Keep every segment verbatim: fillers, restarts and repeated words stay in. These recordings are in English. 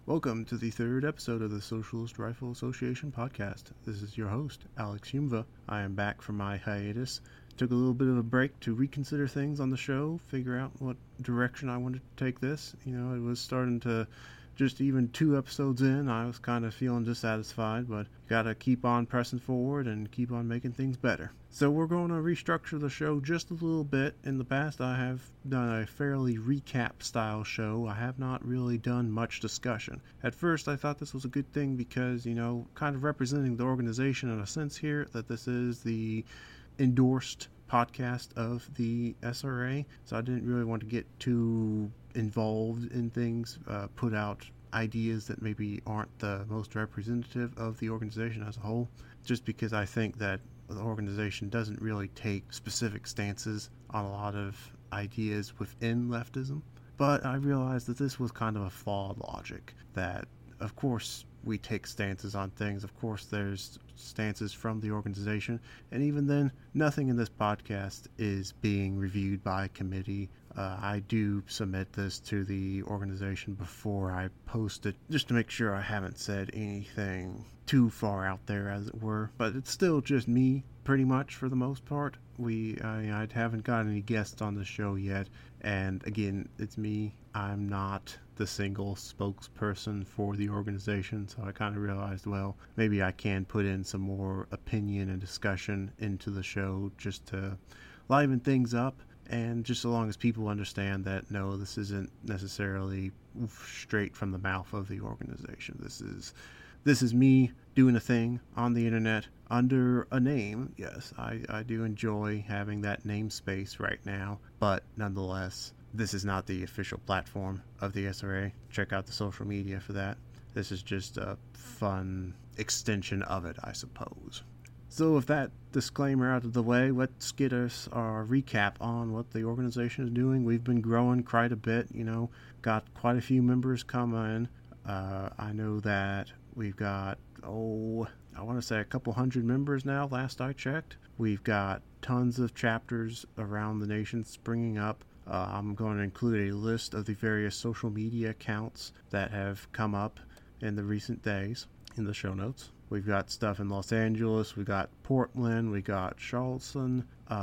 Welcome to the third episode of the Socialist Rifle Association podcast. This is your host, Alex Humva. I am back from my hiatus. Took a little bit of a break to reconsider things on the show, figure out what direction I wanted to take this. You know, it was starting to, just even two episodes in, I was kind of feeling dissatisfied, but gotta keep on pressing forward and keep on making things better. So we're going to restructure the show just a little bit. In the past, I have done a fairly recap-style show. I have not really done much discussion. At first, I thought this was a good thing because, you know, kind of representing the organization in a sense here, that this is the endorsed podcast of the S R A, so I didn't really want to get too involved in things, uh, put out ideas that maybe aren't the most representative of the organization as a whole, just because I think that the organization doesn't really take specific stances on a lot of ideas within leftism. But I realized that this was kind of a flawed logic, that of course we take stances on things, of course there's stances from the organization, and even then, nothing in this podcast is being reviewed by a committee. Uh, I do submit this to the organization before I post it, just to make sure I haven't said anything too far out there, as it were. But it's still just me, pretty much, for the most part. We, I, I haven't got any guests on the show yet, and again, it's me. I'm not the single spokesperson for the organization, so I kind of realized, well, maybe I can put in some more opinion and discussion into the show just to liven things up. And just so long as people understand that, no, this isn't necessarily straight from the mouth of the organization. This is this is me doing a thing on the internet under a name. Yes, I, I do enjoy having that namespace right now, but nonetheless, this is not the official platform of the S R A. Check out the social media for that. This is just a fun extension of it, I suppose. So with that disclaimer out of the way, let's get us our recap on what the organization is doing. We've been growing quite a bit, you know, got quite a few members come in. Uh, I know that we've got, oh, I want to say a couple hundred members now, last I checked. We've got tons of chapters around the nation springing up. Uh, I'm going to include a list of the various social media accounts that have come up in the recent days in the show notes. We've got stuff in Los Angeles, we got Portland, we got Charleston,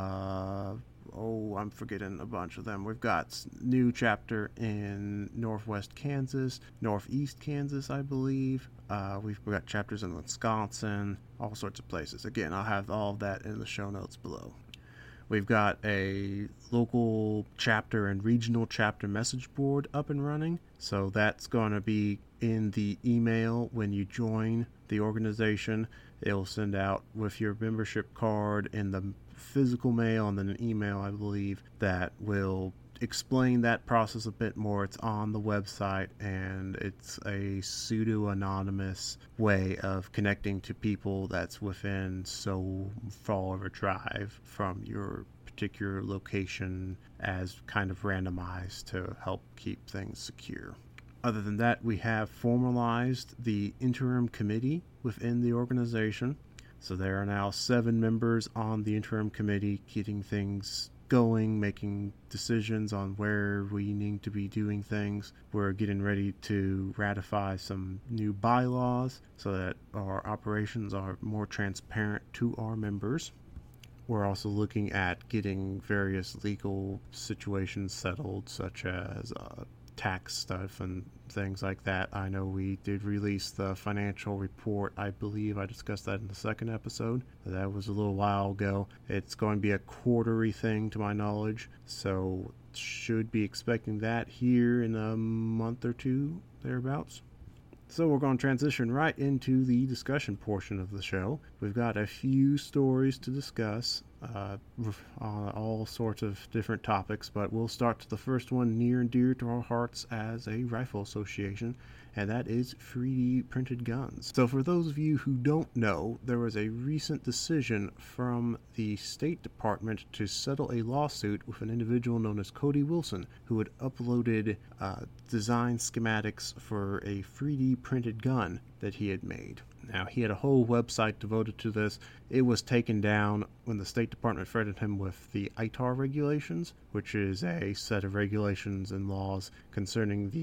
uh, oh, I'm forgetting a bunch of them. We've got new chapter in Northwest Kansas, Northeast Kansas, I believe. Uh, we've got chapters in Wisconsin, all sorts of places. Again, I'll have all of that in the show notes below. We've got a local chapter and regional chapter message board up and running. So that's going to be in the email when you join the organization. It'll send out with your membership card in the physical mail and then an email, I believe, that will explain that process a bit more. It's on the website, and it's a pseudo-anonymous way of connecting to people that's within so far of a drive from your particular location, as kind of randomized to help keep things secure. Other than that, we have formalized the interim committee within the organization. So there are now seven members on the interim committee, getting things going, making decisions on where we need to be doing things. We're getting ready to ratify some new bylaws so that our operations are more transparent to our members. We're also looking at getting various legal situations settled, such as uh, tax stuff and things like that. I know we did release the financial report. I believe I discussed that in the second episode. That was a little while ago. It's going to be a quarterly thing to my knowledge, so should be expecting that here in a month or two, thereabouts. So we're going to transition right into the discussion portion of the show. We've got a few stories to discuss uh, on all sorts of different topics, but we'll start to the first one near and dear to our hearts as a rifle association, and that is three D printed guns. So for those of you who don't know, there was a recent decision from the State Department to settle a lawsuit with an individual known as Cody Wilson, who had uploaded uh, design schematics for a three D printed gun that he had made. Now, he had a whole website devoted to this. It was taken down when the State Department threatened him with the I T A R regulations, which is a set of regulations and laws concerning the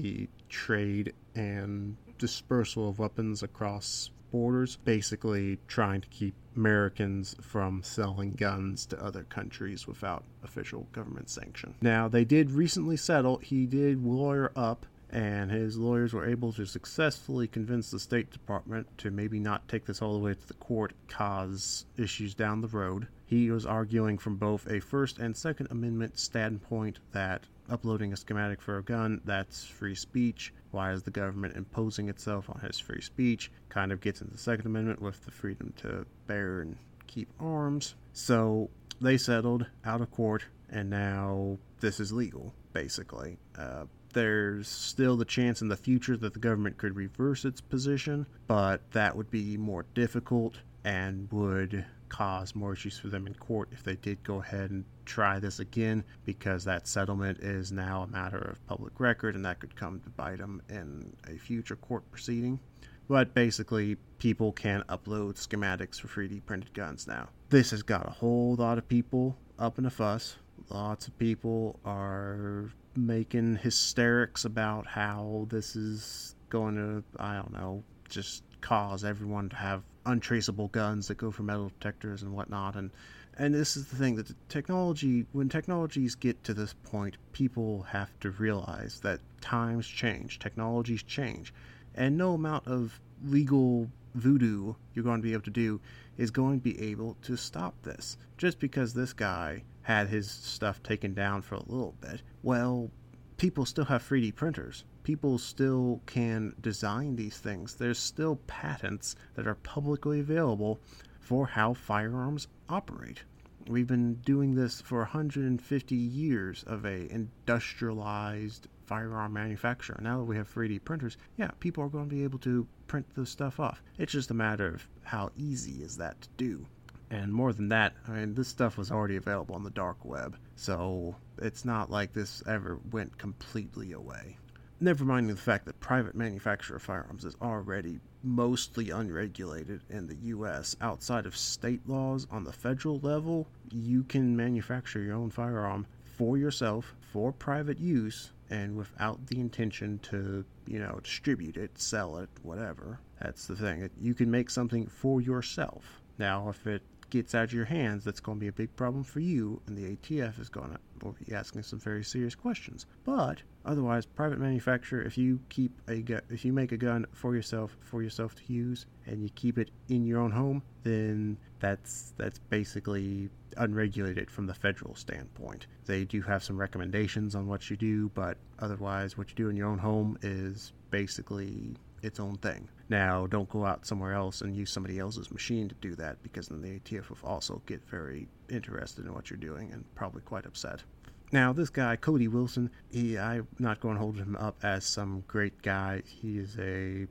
trade and dispersal of weapons across borders, basically trying to keep Americans from selling guns to other countries without official government sanction. Now, they did recently settle. He did lawyer up, and his lawyers were able to successfully convince the State Department to maybe not take this all the way to the court, cause issues down the road. He was arguing from both a First and Second Amendment standpoint that uploading a schematic for a gun, that's free speech. Why is the government imposing itself on his free speech? Kind of gets into the Second Amendment with the freedom to bear and keep arms. So they settled out of court, and now this is legal, basically. Uh, there's still the chance in the future that the government could reverse its position, but that would be more difficult and would cause more issues for them in court if they did go ahead and try this again, because that settlement is now a matter of public record, and that could come to bite them in a future court proceeding. But basically, people can upload schematics for three D printed guns now. This has got a whole lot of people up in a fuss. Lots of people are making hysterics about how this is going to, I don't know, just cause everyone to have untraceable guns that go for metal detectors and whatnot. And and this is the thing, that the technology, when technologies get to this point, people have to realize that times change, technologies change, and no amount of legal voodoo you're going to be able to do is going to be able to stop this. Just because this guy had his stuff taken down for a little bit, well, people still have three D printers. People still can design these things. There's still patents that are publicly available for how firearms operate. We've been doing this for one hundred fifty years of a industrialized firearm manufacturer. Now that we have three D printers, yeah, people are going to be able to print this stuff off. It's just a matter of how easy is that to do. And more than that, I mean, this stuff was already available on the dark web, so it's not like this ever went completely away. Never mind the fact that private manufacture of firearms is already mostly unregulated in the U S. Outside of state laws on the federal level, you can manufacture your own firearm for yourself, for private use, and without the intention to, you know, distribute it, sell it, whatever. That's the thing. You can make something for yourself. Now, if it gets out of your hands, that's going to be a big problem for you, and the A T F is going to will be asking some very serious questions. But otherwise, private manufacturer, if you keep a gu- if you make a gun for yourself for yourself to use, and you keep it in your own home, then that's that's basically unregulated from the federal standpoint. They do have some recommendations on what you do, but otherwise, what you do in your own home is basically its own thing. Now, don't go out somewhere else and use somebody else's machine to do that, because then the A T F will also get very interested in what you're doing and probably quite upset. Now, this guy, Cody Wilson, he, I'm not going to hold him up as some great guy. He is a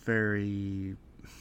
very,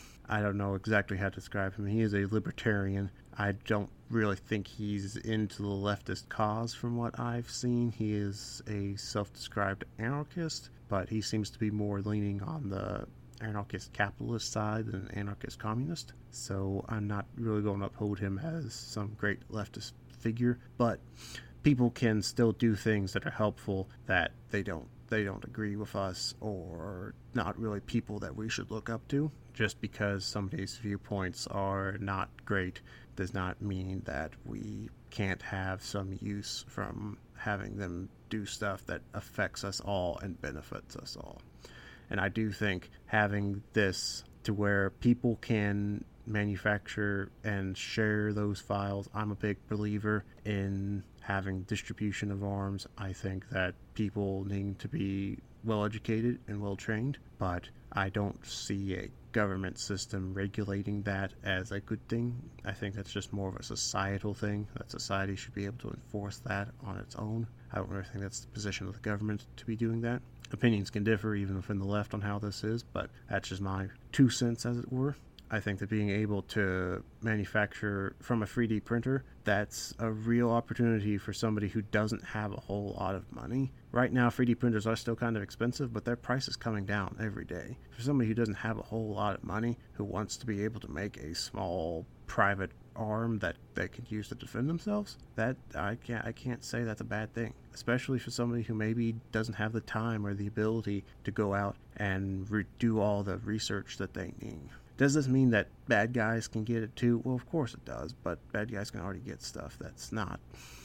I don't know exactly how to describe him. He is a libertarian. I don't really think he's into the leftist cause from what I've seen. He is a self-described anarchist, but he seems to be more leaning on the anarchist capitalist side than anarchist communist. So I'm not really going to uphold him as some great leftist figure, but people can still do things that are helpful that they don't they don't agree with us, or not really people that we should look up to. Just because somebody's viewpoints are not great does not mean that we can't have some use from having them do stuff that affects us all and benefits us all. And I do think having this to where people can manufacture and share those files, I'm a big believer in having distribution of arms. I think that people need to be well educated and well trained, but I don't see a government system regulating that as a good thing. I think that's just more of a societal thing, that society should be able to enforce that on its own. I don't really think that's the position of the government to be doing that. Opinions can differ even within the left on how this is, but that's just my two cents, as it were. I think that being able to manufacture from a three D printer, that's a real opportunity for somebody who doesn't have a whole lot of money. Right now, three D printers are still kind of expensive, but their price is coming down every day. For somebody who doesn't have a whole lot of money, who wants to be able to make a small private arm that they could use to defend themselves, that I can't I can't say that's a bad thing, especially for somebody who maybe doesn't have the time or the ability to go out and re- do all the research that they need. Does this mean that bad guys can get it too? Well, of course it does, but bad guys can already get stuff that's not.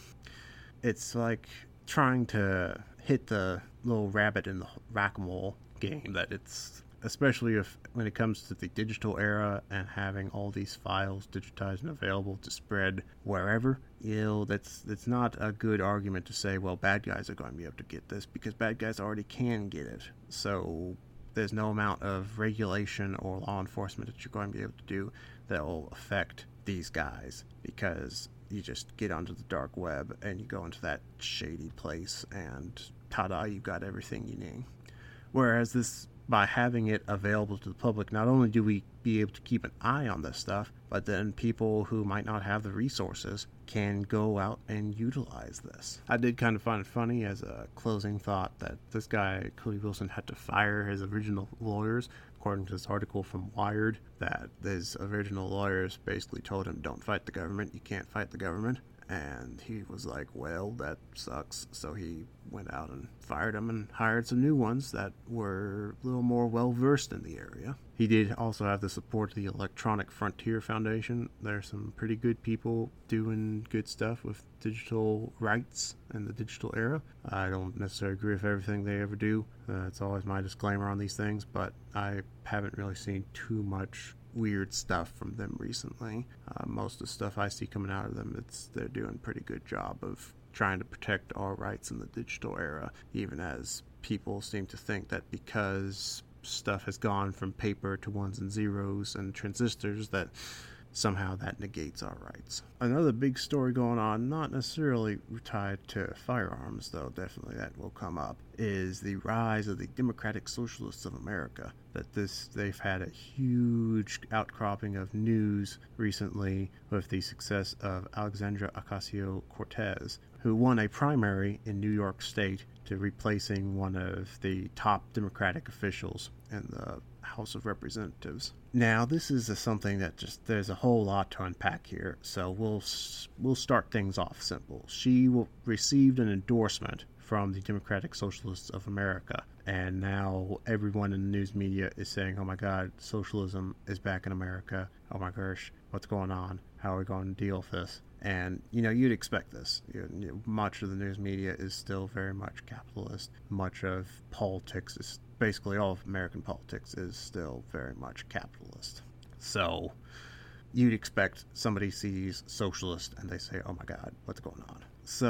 It's like trying to hit the little rabbit in the whack-a-mole game that it's, especially if when it comes to the digital era and having all these files digitized and available to spread wherever, you know, that's that's not a good argument to say, well, bad guys are going to be able to get this, because bad guys already can get it. So there's no amount of regulation or law enforcement that you're going to be able to do that will affect these guys, because you just get onto the dark web and you go into that shady place and ta-da, you got everything you need. Whereas this, by having it available to the public, not only do we be able to keep an eye on this stuff, but then people who might not have the resources can go out and utilize this. I did kind of find it funny as a closing thought that this guy, Cody Wilson, had to fire his original lawyers, according to this article from Wired, that his original lawyers basically told him, don't fight the government, you can't fight the government. And he was like, well, that sucks. So he went out and fired them and hired some new ones that were a little more well-versed in the area. He did also have the support of the Electronic Frontier Foundation. There's some pretty good people doing good stuff with digital rights in the digital era. I don't necessarily agree with everything they ever do. Uh, it's always my disclaimer on these things, but I haven't really seen too much weird stuff from them recently. Uh, most of the stuff I see coming out of them, it's they're doing a pretty good job of trying to protect our rights in the digital era, even as people seem to think that because stuff has gone from paper to ones and zeros and transistors, that somehow that negates our rights. Another big story going on, not necessarily tied to firearms, though definitely that will come up, is the rise of the Democratic Socialists of America. That this, they've had a huge outcropping of news recently with the success of Alexandria Ocasio-Cortez, who won a primary in New York State to replacing one of the top Democratic officials in the House of Representatives. Now, this is a, something that just, there's a whole lot to unpack here, so we'll we'll start things off simple. She will, received an endorsement from the Democratic Socialists of America, and now everyone in the news media is saying, oh my god, socialism is back in America. Oh my gosh, what's going on? How are we going to deal with this? And, you know, you'd expect this. You know, much of the news media is still very much capitalist. Much of politics is, basically all of American politics is still very much capitalist. So you'd expect somebody sees socialist and they say, oh my god, what's going on?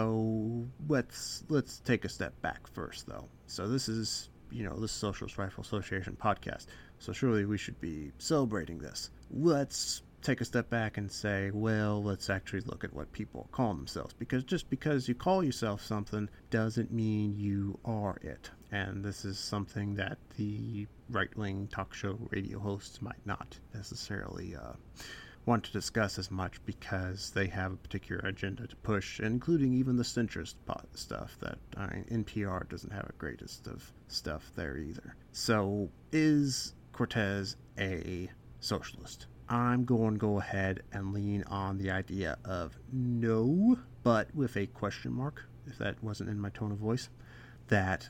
So let's let's take a step back first, though. So this is, you know, this Socialist Rifle Association podcast. So surely we should be celebrating this. Let's take a step back and say, well, let's actually look at what people call themselves. Because just because you call yourself something doesn't mean you are it. And this is something that the right-wing talk show radio hosts might not necessarily uh, want to discuss as much, because they have a particular agenda to push, including even the centrist stuff that I mean, N P R doesn't have a greatest of stuff there either. So is Cortez a socialist? I'm going to go ahead and lean on the idea of no, but with a question mark, if that wasn't in my tone of voice, that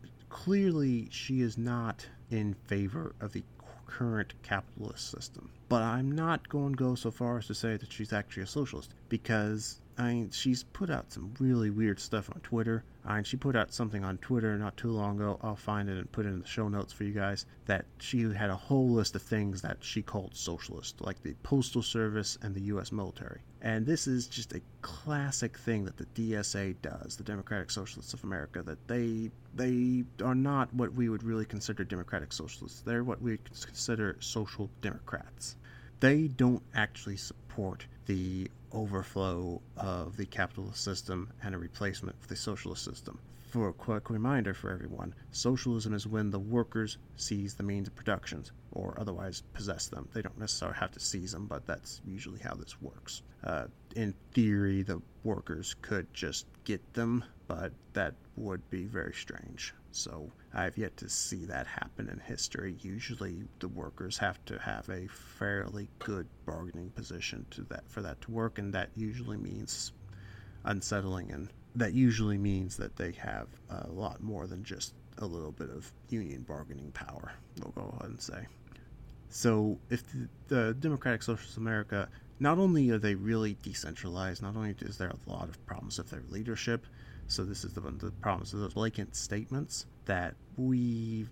clearly she is not in favor of the current capitalist system. But I'm not going to go so far as to say that she's actually a socialist, because I mean, she's put out some really weird stuff on Twitter. I mean, she put out something on Twitter not too long ago. I'll find it and put it in the show notes for you guys. That she had a whole list of things that she called socialist, like the Postal Service and the U S military. And this is just a classic thing that the D S A does, the Democratic Socialists of America, that they they are not what we would really consider Democratic Socialists. They're what we consider social democrats. They don't actually support the overflow of the capitalist system and a replacement for the socialist system. For a quick reminder for everyone, socialism is when the workers seize the means of production, or otherwise possess them. They don't necessarily have to seize them, but that's usually how this works. Uh, in theory, the workers could just get them, but that would be very strange. So I've yet to see that happen in history. Usually the workers have to have a fairly good bargaining position to that for that to work, and that usually means unsettling, and that usually means that they have a lot more than just a little bit of union bargaining power, we'll go ahead and say. So if the, the Democratic Socialist America, not only are they really decentralized, not only is there a lot of problems with their leadership, so this is the, the problems of those blatant statements that we,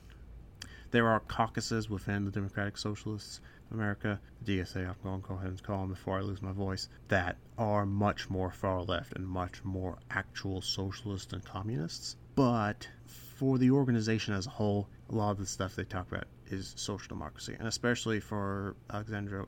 there are caucuses within the Democratic Socialists America, D S A, I'm going to go ahead and call them before I lose my voice, that are much more far left and much more actual socialists and communists. But for the organization as a whole, a lot of the stuff they talk about is social democracy, and especially for Alexandria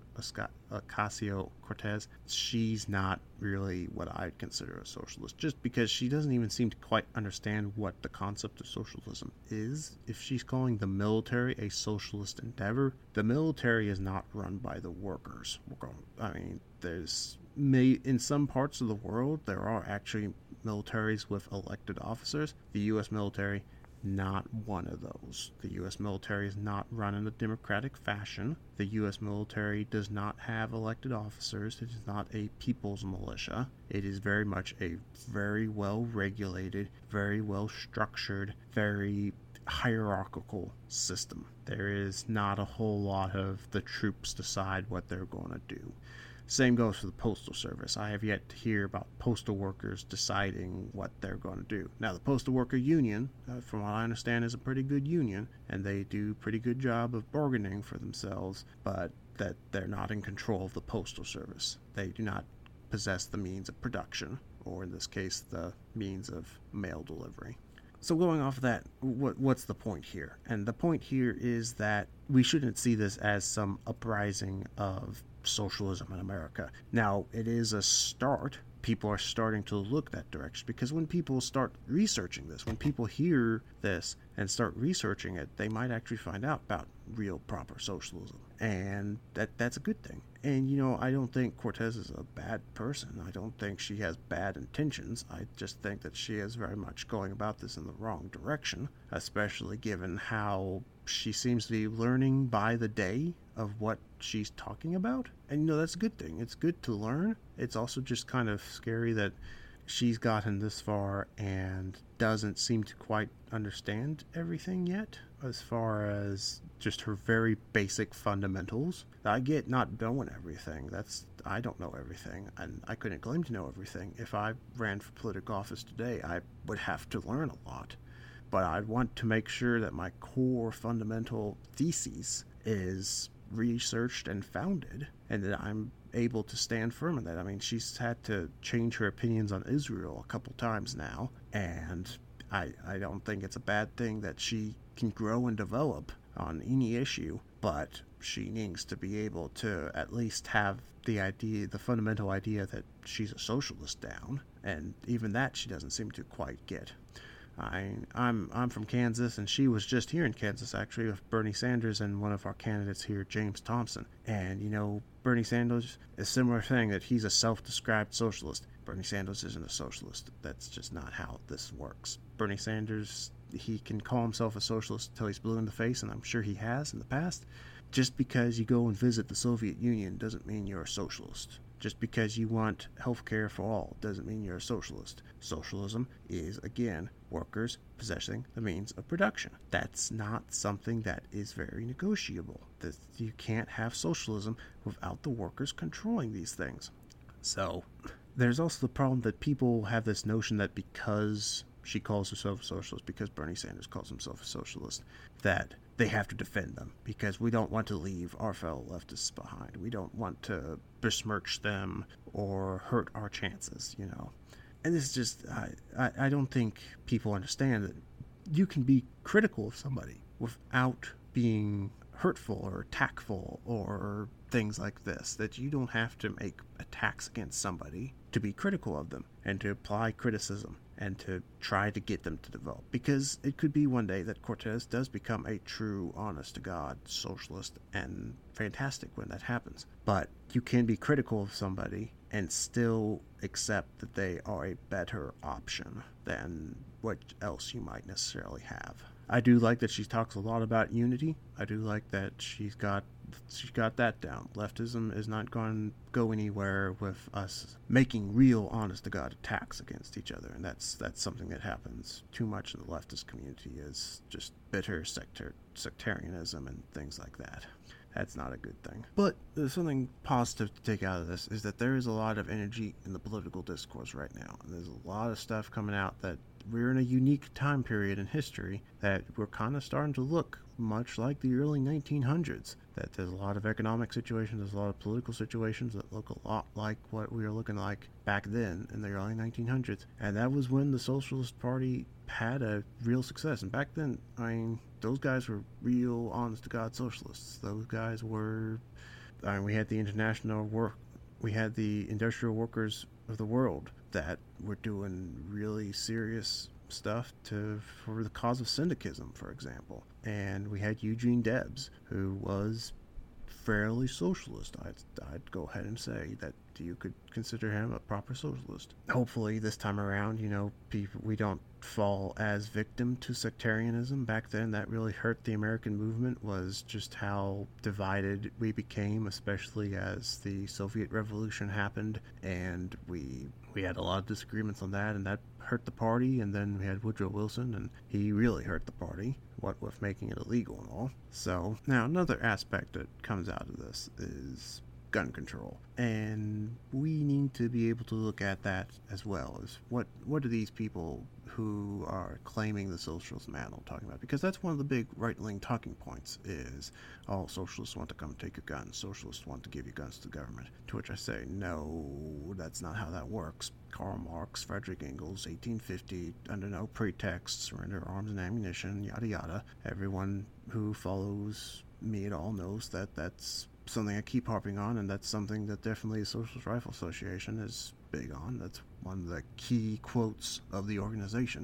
Ocasio-Cortez, she's not really what I'd consider a socialist, just because she doesn't even seem to quite understand what the concept of socialism is. If she's calling the military a socialist endeavor, the military is not run by the workers. I mean, there's may in some parts of the world there are actually militaries with elected officers. The U S military, not one of those. The U S military is not run in a democratic fashion. The U S military does not have elected officers. It is not a people's militia. It is very much a very well regulated, very well structured, very hierarchical system. There is not a whole lot of the troops decide what they're going to do. Same goes for the Postal Service. I have yet to hear about postal workers deciding what they're going to do. Now, the Postal Worker Union, uh, from what I understand, is a pretty good union, and they do a pretty good job of bargaining for themselves, but that they're not in control of the Postal Service. They do not possess the means of production, or in this case, the means of mail delivery. So going off of that, what, what's the point here? And the point here is that we shouldn't see this as some uprising of socialism in America. Now, it is a start. People are starting to look that direction, because when people start researching this, when people hear this and start researching it, they might actually find out about real proper socialism, and that that's a good thing. And you know, I don't think Cortez is a bad person. I don't think she has bad intentions. I just think that she is very much going about this in the wrong direction, especially given how she seems to be learning by the day of what she's talking about. And you know, that's a good thing. It's good to learn. It's also just kind of scary that she's gotten this far and doesn't seem to quite understand everything yet, as far as just her very basic fundamentals. I get not knowing everything. That's I don't know everything, and I couldn't claim to know everything. If I ran for political office today, I would have to learn a lot. But I'd want to make sure that my core fundamental thesis is researched and founded, and that I'm able to stand firm in that. I mean, she's had to change her opinions on Israel a couple times now, and I, I don't think it's a bad thing that she can grow and develop on any issue, but she needs to be able to at least have the idea, the fundamental idea that she's a socialist down, and even that she doesn't seem to quite get. I, I'm I'm from Kansas, and she was just here in Kansas, actually, with Bernie Sanders and one of our candidates here, James Thompson. And, you know, Bernie Sanders, a similar thing, that he's a self-described socialist. Bernie Sanders isn't a socialist. That's just not how this works. Bernie Sanders, he can call himself a socialist until he's blue in the face, and I'm sure he has in the past. Just because you go and visit the Soviet Union doesn't mean you're a socialist. Just because you want health care for all doesn't mean you're a socialist. Socialism is, again, workers possessing the means of production. That's not something that is very negotiable. That you can't have socialism without the workers controlling these things. So, there's also the problem that people have this notion that because she calls herself a socialist, because Bernie Sanders calls himself a socialist, that they have to defend them, because we don't want to leave our fellow leftists behind. We don't want to besmirch them or hurt our chances, you know. And this is just, I, I, I don't think people understand that you can be critical of somebody without being hurtful or tactful or things like this, that you don't have to make attacks against somebody to be critical of them and to apply criticism and to try to get them to develop. Because it could be one day that Cortez does become a true, honest-to-God socialist, and fantastic when that happens. But you can be critical of somebody and still accept that they are a better option than what else you might necessarily have. I do like that she talks a lot about unity. I do like that she's got she's got that down. Leftism is not going to go anywhere with us making real, honest-to-God attacks against each other, and that's that's something that happens too much in the leftist community, is just bitter sectar- sectarianism and things like that. That's not a good thing. But there's something positive to take out of this, is that there is a lot of energy in the political discourse right now. And there's a lot of stuff coming out that we're in a unique time period in history that we're kind of starting to look much like the early nineteen hundreds. That there's a lot of economic situations, there's a lot of political situations that look a lot like what we were looking like back then in the early nineteen hundreds. And that was when the Socialist Party had a real success. And back then, I mean, those guys were real, honest-to-God socialists. Those guys were, I mean, we had the international work, we had the industrial workers of the world that were doing really serious stuff to for the cause of syndicalism, for example. And we had Eugene Debs, who was fairly socialist. I'd, I'd go ahead and say that you could consider him a proper socialist. Hopefully this time around, you know, people, we don't fall as victim to sectarianism. Back then, that really hurt the American movement, was just how divided we became, especially as the Soviet Revolution happened, and we we had a lot of disagreements on that, and that hurt the party. And then we had Woodrow Wilson, and he really hurt the party, what with making it illegal and all. So now another aspect that comes out of this is gun control, and we need to be able to look at that as well as what what are these people who are claiming the socialist mantle talking about, because that's one of the big right-wing talking points is, oh, socialists want to come take your guns, socialists want to give you guns to the government, to which I say, no, that's not how that works. Karl Marx, Frederick Engels, eighteen fifty, under no pretext, surrender arms and ammunition, yada yada. Everyone who follows me at all knows that that's something I keep harping on, and that's something that definitely the Socialist Rifle Association is big on. That's one of the key quotes of the organization.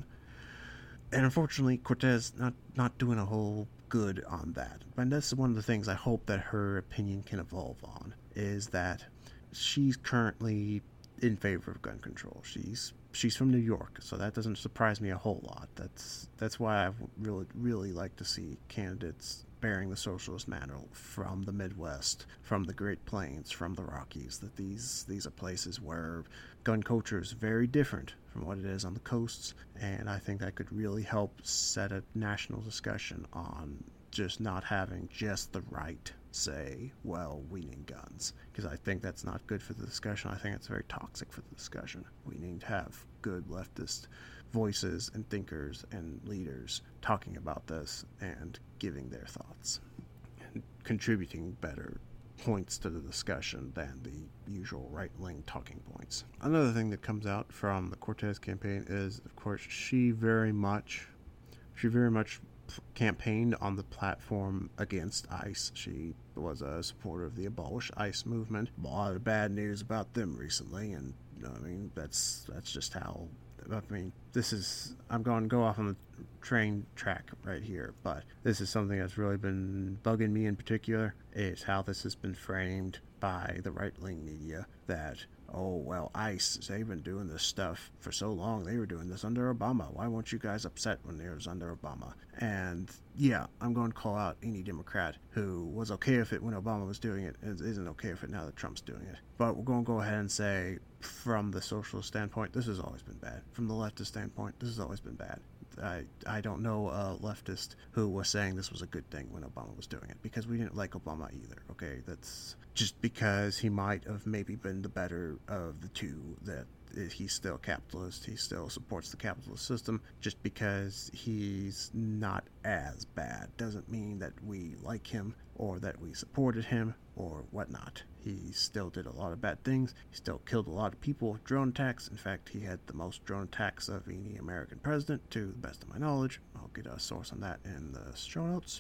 And unfortunately, Cortez not not doing a whole good on that. And that's one of the things I hope that her opinion can evolve on, is that she's currently in favor of gun control. She's she's from New York, so that doesn't surprise me a whole lot. That's that's why I really really like to see candidates bearing the socialist mantle from the Midwest, from the Great Plains, from the Rockies. That these these are places where gun culture is very different from what it is on the coasts, and I think that could really help set a national discussion on just not having just the right say, well, we need guns, because I think that's not good for the discussion. I think it's very toxic for the discussion. We need to have good leftist voices and thinkers and leaders talking about this and giving their thoughts and contributing better points to the discussion than the usual right-wing talking points. Another thing that comes out from the Cortez campaign is, of course, she very much she very much campaigned on the platform against ICE. She was a supporter of the Abolish ICE movement. A lot of bad news about them recently, and I mean, that's that's just how, I mean, this is, I'm going to go off on the train track right here, but this is something that's really been bugging me in particular, is how this has been framed by the right-wing media, that, oh, well, ICE, they've been doing this stuff for so long. They were doing this under Obama. Why weren't you guys upset when it was under Obama? And yeah, I'm going to call out any Democrat who was okay with it when Obama was doing it and isn't okay with it now that Trump's doing it. But we're going to go ahead and say, from the socialist standpoint, this has always been bad. From the leftist standpoint, this has always been bad. I, I don't know a leftist who was saying this was a good thing when Obama was doing it, because we didn't like Obama either, okay? That's just because he might have maybe been the better of the two, that he's still capitalist, he still supports the capitalist system. Just because he's not as bad doesn't mean that we like him or that we supported him or whatnot. He still did a lot of bad things. He still killed a lot of people with drone attacks. In fact, he had the most drone attacks of any American president, to the best of my knowledge. I'll get a source on that in the show notes.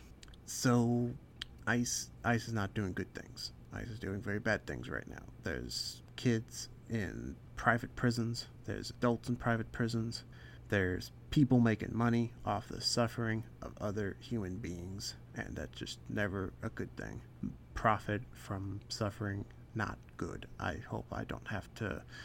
So, ICE, ICE is not doing good things. ICE is doing very bad things right now. There's kids in private prisons. There's adults in private prisons. There's people making money off the suffering of other human beings, and that's just never a good thing. Profit from suffering, not good. I hope I don't have to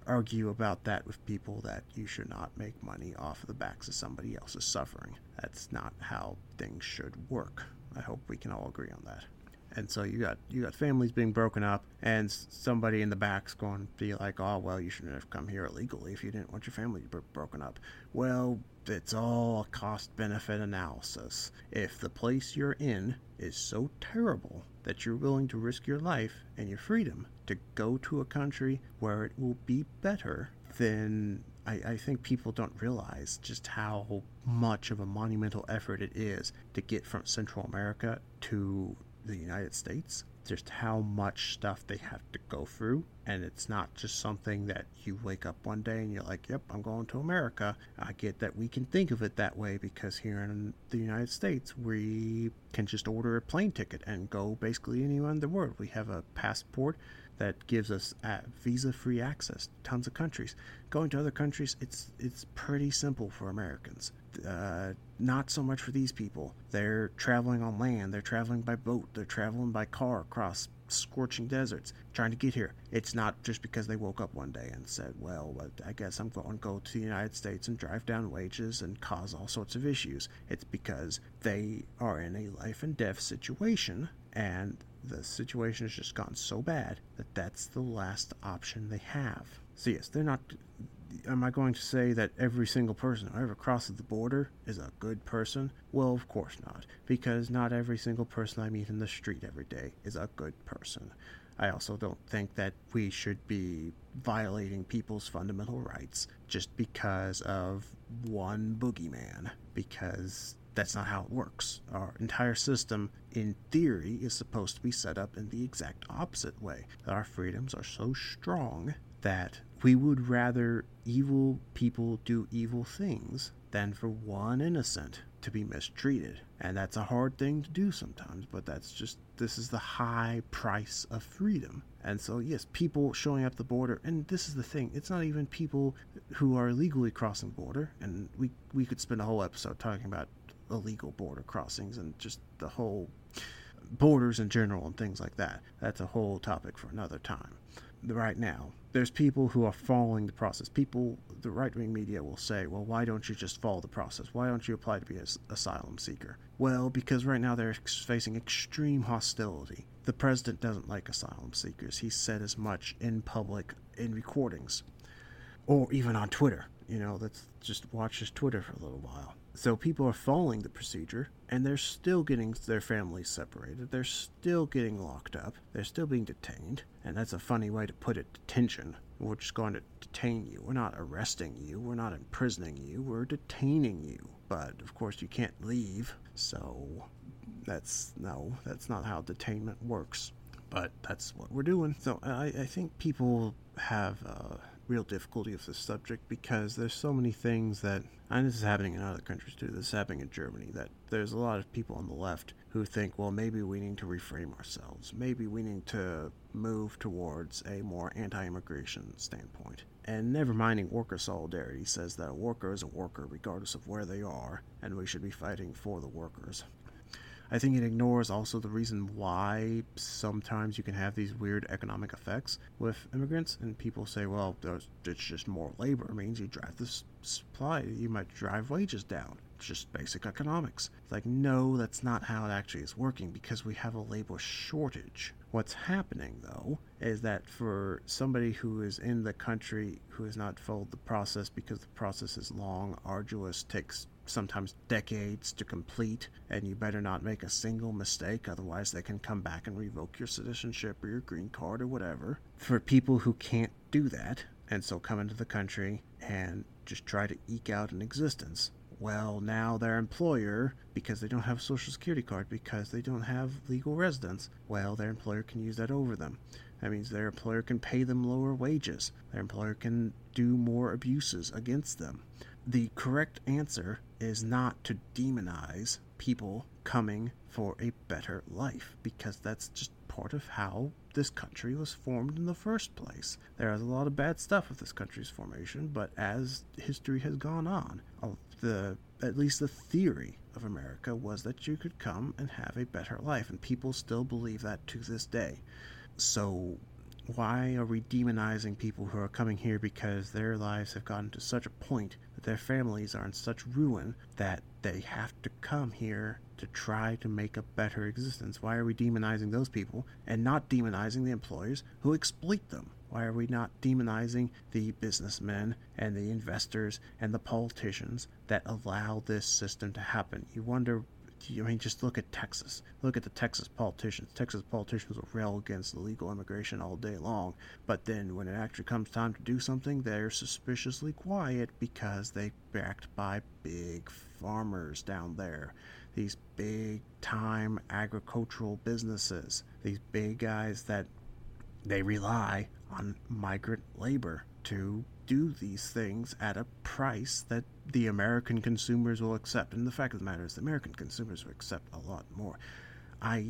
argue about that with people that you should not make money off of the backs of somebody else's suffering. That's not how things should work. I hope we can all agree on that. And so you got you got families being broken up, and somebody in the back's going to be like, oh, well, you shouldn't have come here illegally if you didn't want your family to be broken up. Well, it's all a cost-benefit analysis. If the place you're in is so terrible that you're willing to risk your life and your freedom to go to a country where it will be better, then I, I think people don't realize just how much of a monumental effort it is to get from Central America to the United States. Just how much stuff they have to go through, and it's not just something that you wake up one day and you're like, yep, I'm going to America. I get that we can think of it that way because here in the United States we can just order a plane ticket and go basically anywhere in the world. We have a passport that gives us uh, visa-free access to tons of countries. Going to other countries, it's it's pretty simple for Americans. Uh, not so much for these people. They're traveling on land, they're traveling by boat, they're traveling by car across scorching deserts, trying to get here. It's not just because they woke up one day and said, well, I guess I'm going to go to the United States and drive down wages and cause all sorts of issues. It's because they are in a life and death situation, and the situation has just gotten so bad that that's the last option they have. So yes, they're not... Am I going to say that every single person who ever crosses the border is a good person? Well, of course not, because not every single person I meet in the street every day is a good person. I also don't think that we should be violating people's fundamental rights just because of one boogeyman, because that's not how it works. Our entire system, in theory, is supposed to be set up in the exact opposite way. That our freedoms are so strong that we would rather evil people do evil things than for one innocent to be mistreated. And that's a hard thing to do sometimes, but that's just, this is the high price of freedom. And so, yes, people showing up the border, and this is the thing, it's not even people who are illegally crossing the border, and we, we could spend a whole episode talking about illegal border crossings and just the whole borders in general and things like that. That's a whole topic for another time. Right now, there's people who are following the process. People, the right-wing media will say, well, why don't you just follow the process? Why don't you apply to be an asylum seeker? Well, because right now they're facing extreme hostility. The president doesn't like asylum seekers. He said as much in public, in recordings, or even on Twitter. You know, let's just watch his Twitter for a little while. So people are following the procedure, and they're still getting their families separated. They're still getting locked up. They're still being detained. And that's a funny way to put it, detention. We're just going to detain you. We're not arresting you. We're not imprisoning you. We're detaining you. But, of course, you can't leave. So, that's, no, that's not how detainment works. But that's what we're doing. So, I, I think people have uh, real difficulty with this subject because there's so many things that, and this is happening in other countries too, this is happening in Germany, that there's a lot of people on the left who think, well, maybe we need to reframe ourselves. Maybe we need to move towards a more anti-immigration standpoint. And never minding worker solidarity says that a worker is a worker regardless of where they are, and we should be fighting for the workers. I think it ignores also the reason why sometimes you can have these weird economic effects with immigrants, and people say, well, it's just more labor. It means you drive the supply, you might drive wages down. It's just basic economics. It's like, no, that's not how it actually is working, because we have a labor shortage. What's happening, though, is that for somebody who is in the country who has not followed the process, because the process is long, arduous, takes sometimes decades to complete, and you better not make a single mistake, otherwise they can come back and revoke your citizenship or your green card or whatever. For people who can't do that, and so come into the country and just try to eke out an existence, well, now their employer, because they don't have a social security card, because they don't have legal residence, well, their employer can use that over them. That means their employer can pay them lower wages. Their employer can do more abuses against them. The correct answer is not to demonize people coming for a better life, because that's just part of how this country was formed in the first place. There is a lot of bad stuff with this country's formation, but as history has gone on, the at least the theory of America was that you could come and have a better life, and people still believe that to this day. So why are we demonizing people who are coming here because their lives have gotten to such a point that their families are in such ruin that they have to come here to try to make a better existence? Why are we demonizing those people and not demonizing the employers who exploit them? Why are we not demonizing the businessmen and the investors and the politicians that allow this system to happen? You wonder, I mean, just look at Texas. Look at the Texas politicians. Texas politicians will rail against illegal immigration all day long, but then when it actually comes time to do something, they're suspiciously quiet because they're backed by big farmers down there. These big-time agricultural businesses. These big guys that they rely on migrant labor to do these things at a price that the American consumers will accept. And the fact of the matter is the American consumers will accept a lot more. I,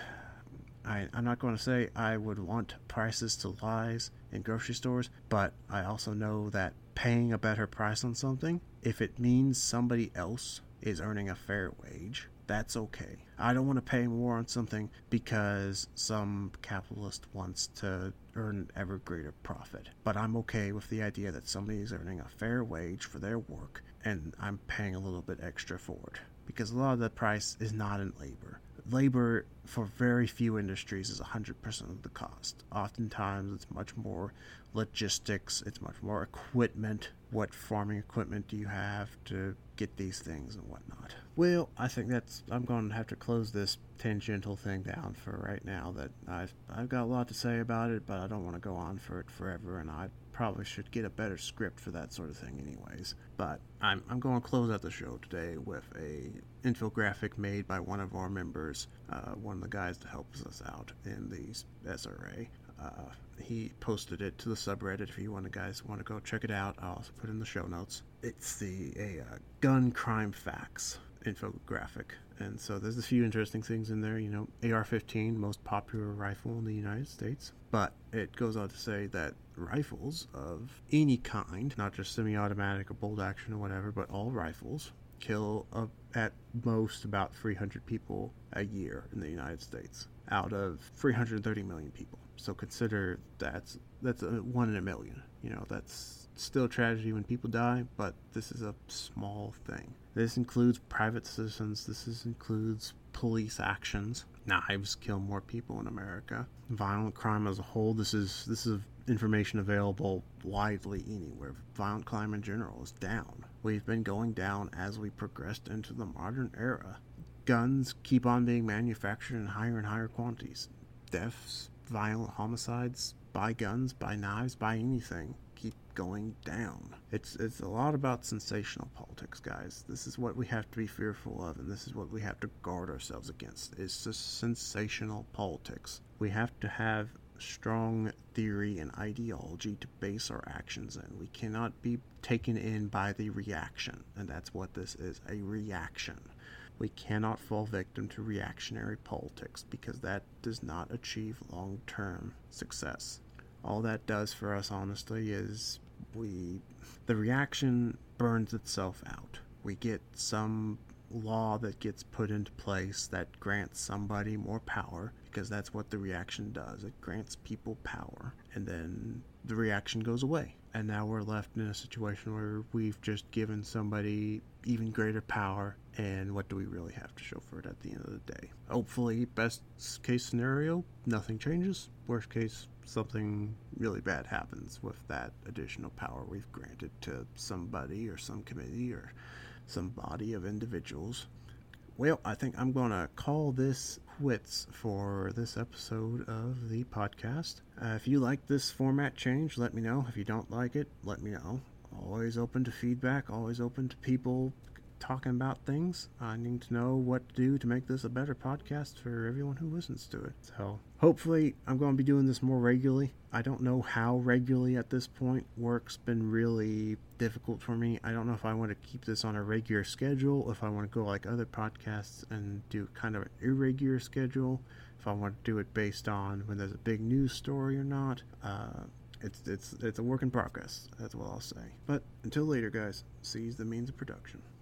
I, I'm not going to say I would want prices to rise in grocery stores, but I also know that paying a better price on something, if it means somebody else is earning a fair wage, that's okay. I don't want to pay more on something because some capitalist wants to earn ever greater profit. But I'm okay with the idea that somebody is earning a fair wage for their work and I'm paying a little bit extra for it. Because a lot of the price is not in labor. Labor for very few industries is one hundred percent of the cost. Oftentimes it's much more logistics, it's much more equipment. What farming equipment do you have to get these things and whatnot? Well, I think that's, I'm going to have to close this tangential thing down for right now. That I've, I've got a lot to say about it, but I don't want to go on for it forever, and I probably should get a better script for that sort of thing anyways. But I'm, I'm going to close out the show today with a infographic made by one of our members, uh, one of the guys that helps us out in the S R A. Uh, he posted it to the subreddit. If you want to guys want to go check it out, I'll also put it in the show notes. It's the a uh, gun crime facts infographic, and so there's a few interesting things in there. You know, A R fifteen, most popular rifle in the United States, but it goes on to say that rifles of any kind, not just semi-automatic or bolt action or whatever, but all rifles kill uh, at most about three hundred people a year in the United States out of three hundred thirty million people. So consider that's that's a one in a million. You know, that's still a tragedy when people die, but this is a small thing. This includes private citizens. This is, includes police actions. Knives kill more people in America. Violent crime as a whole. This is this is information available widely anywhere. Violent crime in general is down. We've been going down as we progressed into the modern era. Guns keep on being manufactured in higher and higher quantities. Deaths, violent homicides by guns, by knives, by anything keep going down. It's it's a lot about sensational politics, guys. This is what we have to be fearful of, and this is what we have to guard ourselves against. It's just sensational politics. We have to have strong theory and ideology to base our actions in. We cannot be taken in by the reaction, and that's what this is, a reaction. We cannot fall victim to reactionary politics because that does not achieve long-term success. All that does for us, honestly, is we the reaction burns itself out. We get some law that gets put into place that grants somebody more power, because that's what the reaction does. It grants people power, and then the reaction goes away. And now we're left in a situation where we've just given somebody even greater power, and what do we really have to show for it at the end of the day? Hopefully, best case scenario, nothing changes. Worst case, something really bad happens with that additional power we've granted to somebody or some committee or some body of individuals. Well, I think I'm going to call this quits for this episode of the podcast. Uh, if you like this format change, let me know. If you don't like it, let me know. Always open to feedback, always open to people talking about things. I need to know what to do to make this a better podcast for everyone who listens to it. So hopefully I'm going to be doing this more regularly. I don't know how regularly at this point. Work's been really difficult for me. I don't know if I want to keep this on a regular schedule, if I want to go like other podcasts and do kind of an irregular schedule, if I want to do it based on when there's a big news story or not. Uh, it's it's it's a work in progress, that's what I'll say. But until later, guys, seize the means of production.